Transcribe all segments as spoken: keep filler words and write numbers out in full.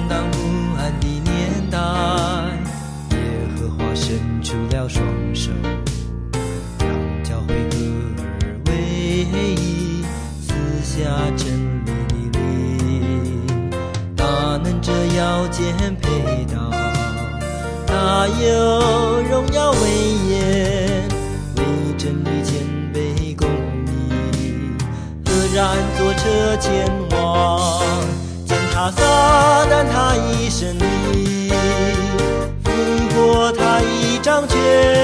荡不安的年代，耶和华伸出了双手，让教会合而为一，赐下真理的灵。他能这腰间佩刀，他有荣耀威严，为真理谦卑公义，赫然坐车前往。践踏撒旦他已胜利，复活他已掌权，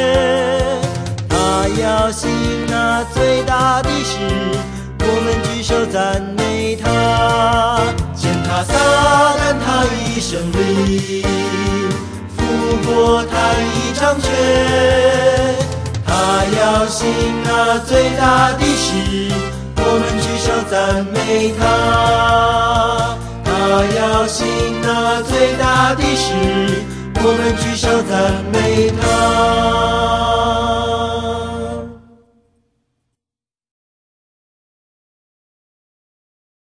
他要行那最大的事，我们举手赞美他。践踏撒旦他已胜利，复活他已掌权，他要行那最大的事，我们举手赞美他。他要行那最大的事，我们举手